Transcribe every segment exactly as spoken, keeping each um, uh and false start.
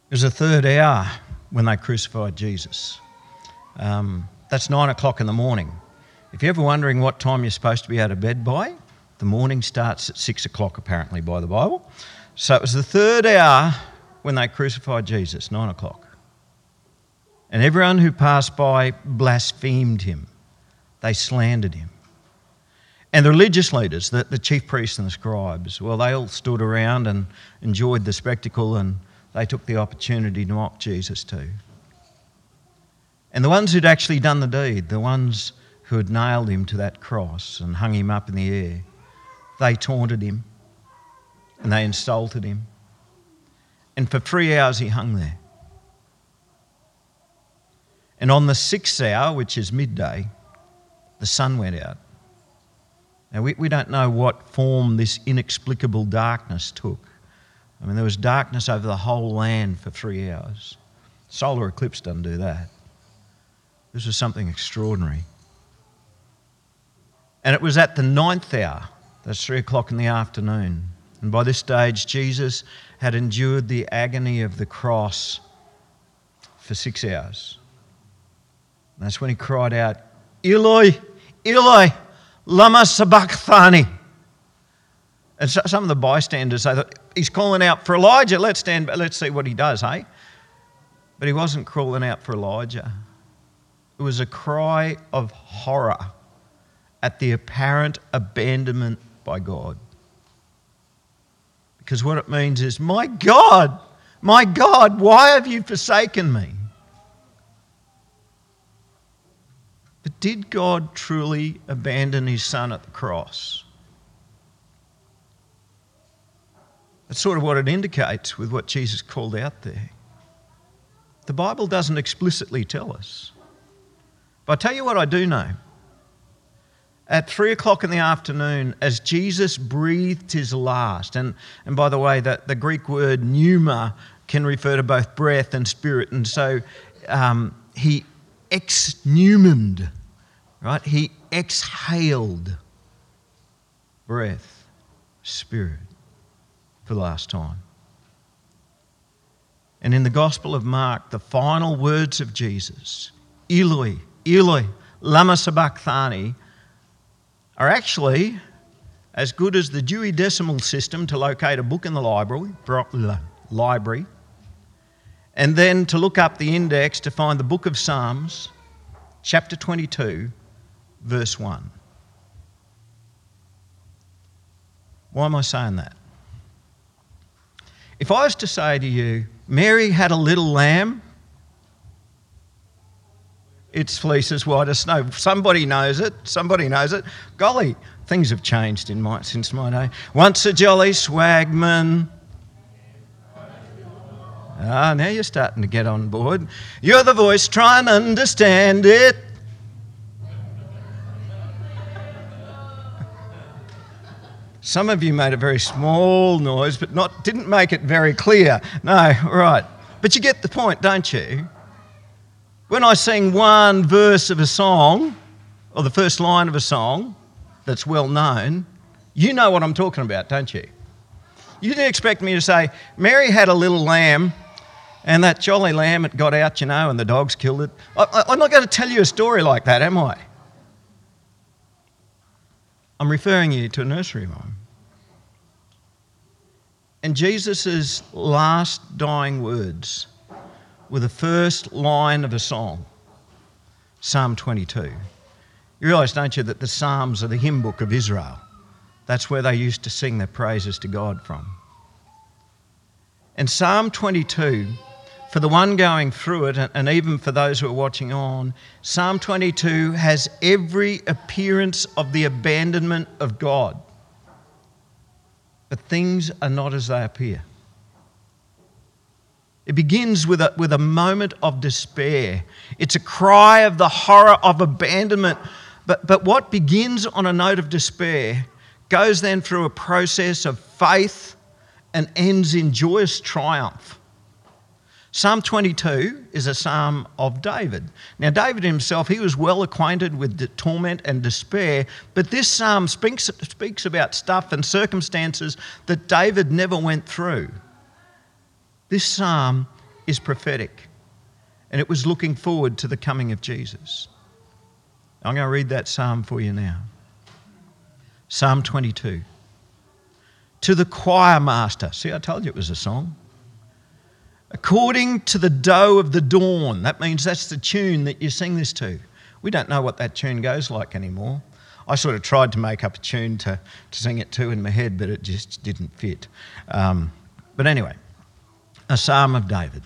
It was the third hour when they crucified Jesus. Um, that's nine o'clock in the morning. If you're ever wondering what time you're supposed to be out of bed by, the morning starts at six o'clock apparently by the Bible. So it was the third hour when they crucified Jesus, nine o'clock. And everyone who passed by blasphemed him. They slandered him. And the religious leaders, the, the chief priests and the scribes, well, they all stood around and enjoyed the spectacle, and they took the opportunity to mock Jesus too. And the ones who'd actually done the deed, the ones who had nailed him to that cross and hung him up in the air, they taunted him and they insulted him. And for three hours he hung there. And on the sixth hour, which is midday, the sun went out. Now, we, we don't know what form this inexplicable darkness took. I mean, there was darkness over the whole land for three hours. Solar eclipse doesn't do that. This was something extraordinary. And it was at the ninth hour, that's three o'clock in the afternoon. And by this stage, Jesus had endured the agony of the cross for six hours. And that's when he cried out, Eloi, Eloi, lama sabachthani. And so, some of the bystanders, they thought, he's calling out for Elijah. Let's stand, let's see what he does, hey? But he wasn't calling out for Elijah. It was a cry of horror at the apparent abandonment by God. Because what it means is, my God, my God, why have you forsaken me? But did God truly abandon his son at the cross? That's sort of what it indicates with what Jesus called out there. The Bible doesn't explicitly tell us. But I tell you what I do know. At three o'clock in the afternoon, as Jesus breathed his last, and, and by the way, the, the Greek word pneuma can refer to both breath and spirit, and so um, he ex-pneumened, right? He exhaled breath, spirit, for the last time. And in the Gospel of Mark, the final words of Jesus, Eloi, Eloi, lama sabachthani, are actually as good as the Dewey Decimal System to locate a book in the library, library, and then to look up the index to find the book of Psalms, chapter twenty-two, verse one. Why am I saying that? If I was to say to you, Mary had a little lamb, its fleece as white as snow. Somebody knows it. Somebody knows it. Golly, things have changed in my, since my day. Once a jolly swagman. Ah, now you're starting to get on board. You're the voice, try and understand it. Some of you made a very small noise, but not didn't make it very clear. No, right. But you get the point, don't you? When I sing one verse of a song, or the first line of a song that's well known, you know what I'm talking about, don't you? You didn't expect me to say, Mary had a little lamb, and that jolly lamb, it got out, you know, and the dogs killed it. I, I, I'm not going to tell you a story like that, am I? I'm referring you to a nursery rhyme. And Jesus' last dying words were the first line of a song, Psalm twenty-two. You realise, don't you, that the Psalms are the hymn book of Israel. That's where they used to sing their praises to God from. And Psalm twenty-two, for the one going through it, and even for those who are watching on, Psalm twenty-two has every appearance of the abandonment of God. But things are not as they appear. It begins with a, with a moment of despair. It's a cry of the horror of abandonment. But, but what begins on a note of despair goes then through a process of faith and ends in joyous triumph. Psalm twenty-two is a psalm of David. Now, David himself, he was well acquainted with the torment and despair, but this psalm speaks, speaks about stuff and circumstances that David never went through. This psalm is prophetic, and it was looking forward to the coming of Jesus. I'm going to read that psalm for you now. Psalm twenty-two. To the choir master. See, I told you it was a song. According to the doe of the dawn. That means that's the tune that you sing this to. We don't know what that tune goes like anymore. I sort of tried to make up a tune to, to sing it to in my head, but it just didn't fit. Um, but anyway, a psalm of David.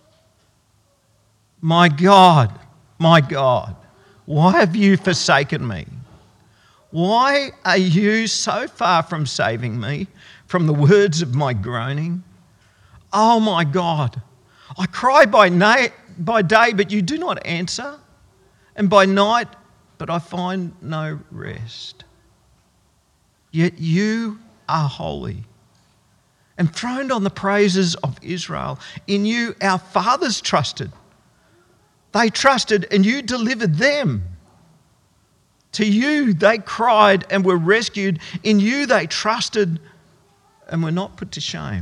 My God, my God, why have you forsaken me? Why are you so far from saving me from the words of my groaning? Oh my God, I cry by, na- by day, but you do not answer, and by night, but I find no rest. Yet you are holy, enthroned on the praises of Israel. In you our fathers trusted. They trusted and you delivered them. To you they cried and were rescued. In you they trusted and were not put to shame.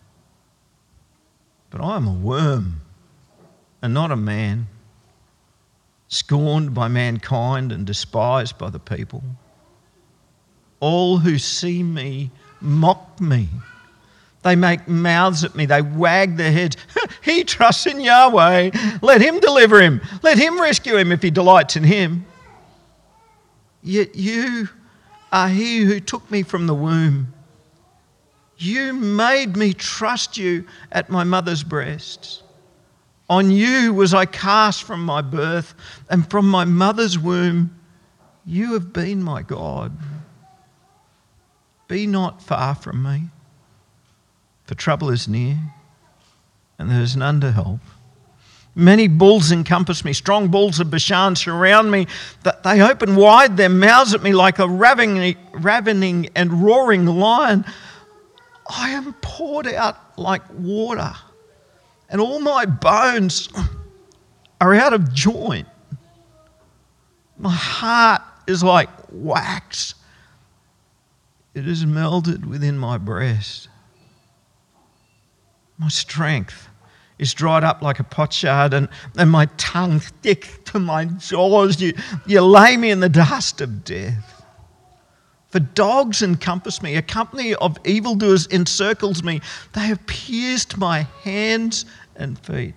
But I am a worm and not a man, scorned by mankind and despised by the people. All who see me mock me. They make mouths at me. They wag their heads. He trusts in Yahweh. Let him deliver him. Let him rescue him if he delights in him. Yet you are he who took me from the womb. You made me trust you at my mother's breasts. On you was I cast from my birth, and from my mother's womb you have been my God. Be not far from me, for trouble is near, and there is none to help. Many bulls encompass me, strong bulls of Bashan surround me. That they open wide their mouths at me like a ravening, ravening and roaring lion. I am poured out like water, and all my bones are out of joint. My heart is like wax. It is melted within my breast. My strength is dried up like a potsherd, and, and my tongue thick to my jaws. You, you lay me in the dust of death. For dogs encompass me, a company of evildoers encircles me. They have pierced my hands and feet.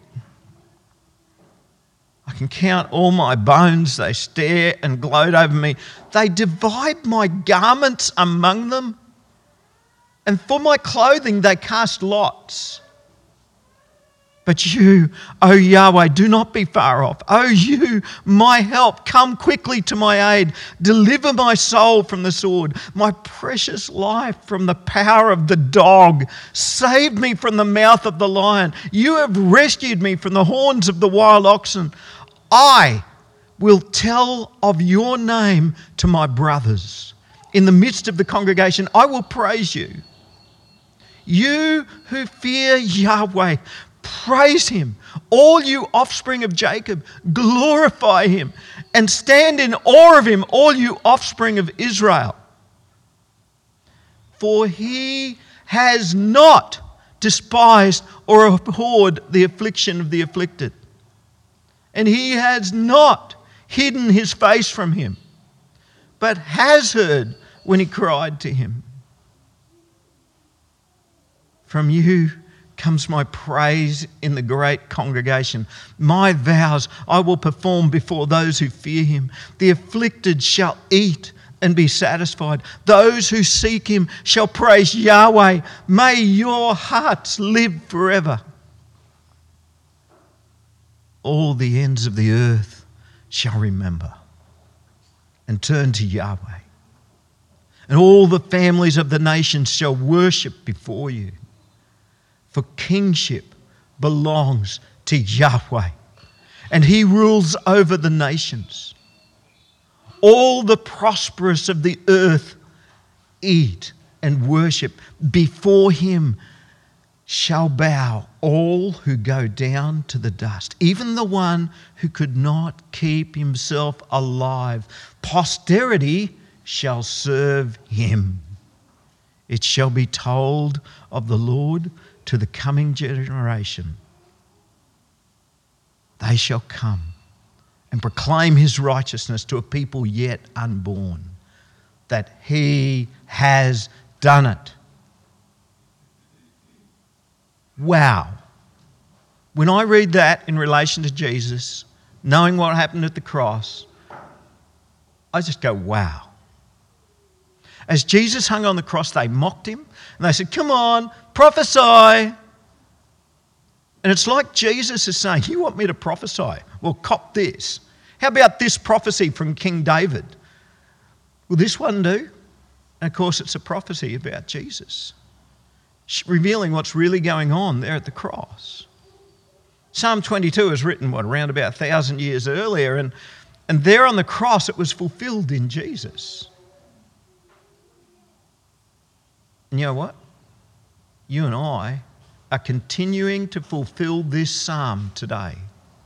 I can count all my bones. They stare and gloat over me. They divide my garments among them, and for my clothing they cast lots. But you, O Yahweh, do not be far off. O you, my help, come quickly to my aid. Deliver my soul from the sword, my precious life from the power of the dog. Save me from the mouth of the lion. You have rescued me from the horns of the wild oxen. I will tell of your name to my brothers. In the midst of the congregation, I will praise you. You who fear Yahweh, praise him. All you offspring of Jacob, glorify him and stand in awe of him, all you offspring of Israel. For he has not despised or abhorred the affliction of the afflicted, and he has not hidden his face from him, but has heard when he cried to him. From you comes my praise in the great congregation. My vows I will perform before those who fear him. The afflicted shall eat and be satisfied. Those who seek him shall praise Yahweh. May your hearts live forever. All the ends of the earth shall remember and turn to Yahweh. And all the families of the nations shall worship before you. For kingship belongs to Yahweh, and he rules over the nations. All the prosperous of the earth eat and worship. Before him shall bow all who go down to the dust, even the one who could not keep himself alive. Posterity shall serve him. It shall be told of the Lord to the coming generation. they shall come and proclaim his righteousness to a people yet unborn, that he has done it. Wow. When I read that in relation to Jesus, knowing what happened at the cross, I just go, wow. As Jesus hung on the cross, they mocked him and they said, come on, prophesy. And it's like Jesus is saying, you want me to prophesy? Well, cop this. How about this prophecy from King David? Will this one do? And of course, it's a prophecy about Jesus, revealing what's really going on there at the cross. Psalm twenty-two was written, what, around about a thousand years earlier, and, and there on the cross it was fulfilled in Jesus. And you know what? You and I are continuing to fulfill this psalm today.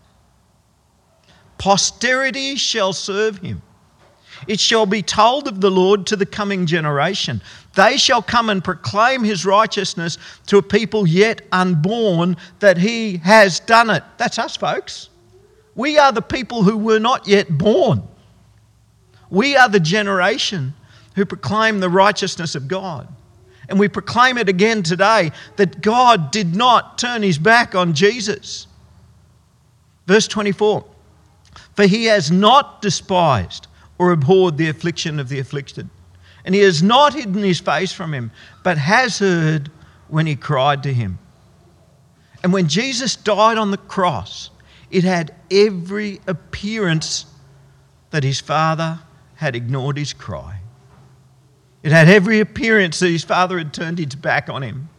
Posterity shall serve him. It shall be told of the Lord to the coming generation. They shall come and proclaim his righteousness to a people yet unborn, that he has done it. That's us, folks. We are the people who were not yet born. We are the generation who proclaim the righteousness of God. And we proclaim it again today, that God did not turn his back on Jesus. Verse twenty-four, for he has not despised or abhorred the affliction of the afflicted, and he has not hidden his face from him, but has heard when he cried to him. And when Jesus died on the cross, it had every appearance that his Father had ignored his cry. It had every appearance that his Father had turned his back on him.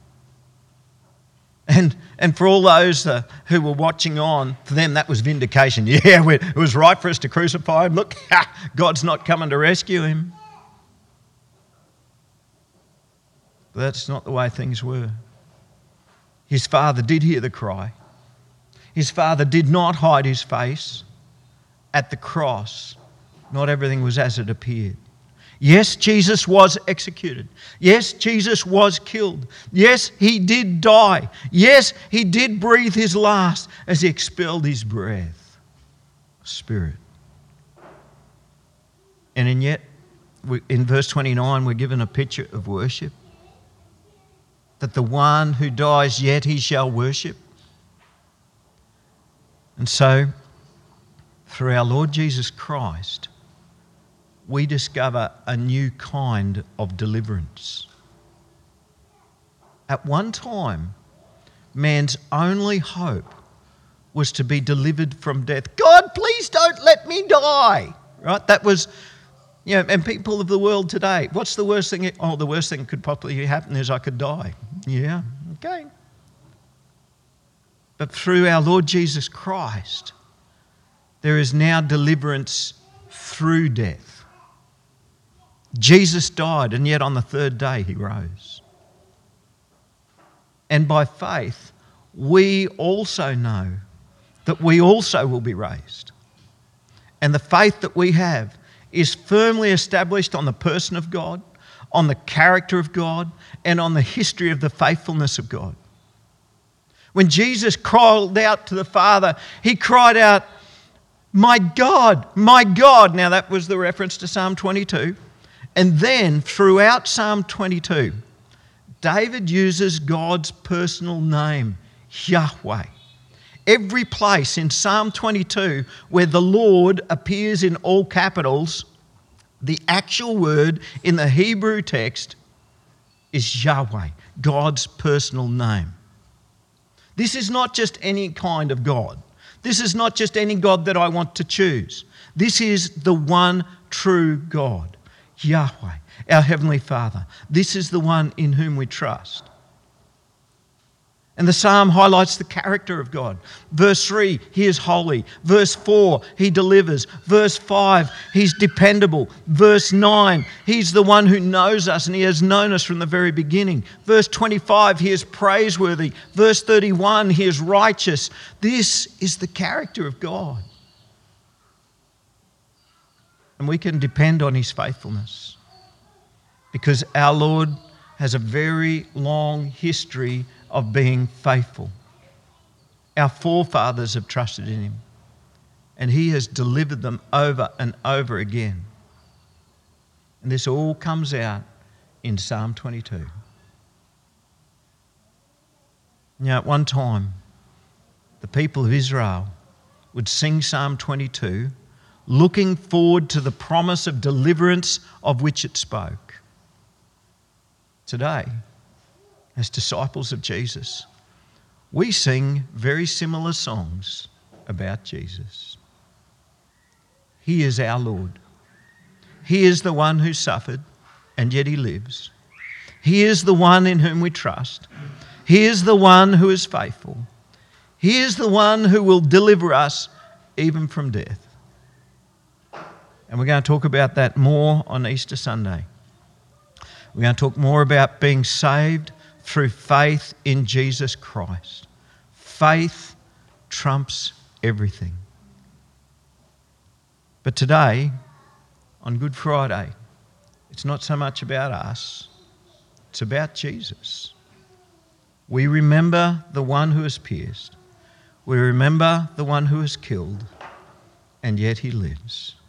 And, and for all those uh, who were watching on, for them that was vindication. Yeah, it was right for us to crucify him. Look, God's not coming to rescue him. But that's not the way things were. His Father did hear the cry. His Father did not hide his face. At the cross, not everything was as it appeared. Yes, Jesus was executed. Yes, Jesus was killed. Yes, he did die. Yes, he did breathe his last as he expelled his breath, spirit. And and yet, we, in verse twenty-nine, we're given a picture of worship. That the one who dies, yet he shall worship. And so, through our Lord Jesus Christ, we discover a new kind of deliverance. At one time, man's only hope was to be delivered from death. God, please don't let me die. Right? That was, you know, and people of the world today, what's the worst thing? Oh, the worst thing that could possibly happen is I could die. Yeah, okay. But through our Lord Jesus Christ, there is now deliverance through death. Jesus died, and yet on the third day he rose. And by faith, we also know that we also will be raised. And the faith that we have is firmly established on the person of God, on the character of God, and on the history of the faithfulness of God. When Jesus called out to the Father, he cried out, "My God, my God." Now that was the reference to Psalm twenty-two. And then throughout Psalm twenty-two, David uses God's personal name, Yahweh. Every place in Psalm twenty-two where the Lord appears in all capitals, the actual word in the Hebrew text is Yahweh, God's personal name. This is not just any kind of God. This is not just any God that I want to choose. This is the one true God. Yahweh, our Heavenly Father. This is the one in whom we trust. And the psalm highlights the character of God. Verse three, he is holy. Verse four, he delivers. Verse five, he's dependable. Verse nine, he's the one who knows us and he has known us from the very beginning. Verse twenty-five, he is praiseworthy. Verse thirty-one, he is righteous. This is the character of God. And we can depend on his faithfulness because our Lord has a very long history of being faithful. Our forefathers have trusted in him, and he has delivered them over and over again. And this all comes out in Psalm twenty-two. Now, at one time, the people of Israel would sing Psalm twenty-two, looking forward to the promise of deliverance of which it spoke. Today, as disciples of Jesus, we sing very similar songs about Jesus. He is our Lord. He is the one who suffered, and yet he lives. He is the one in whom we trust. He is the one who is faithful. He is the one who will deliver us even from death. And we're going to talk about that more on Easter Sunday. We're going to talk more about being saved through faith in Jesus Christ. Faith trumps everything. But today, on Good Friday, it's not so much about us, it's about Jesus. We remember the one who is pierced. We remember the one who is killed, and yet he lives.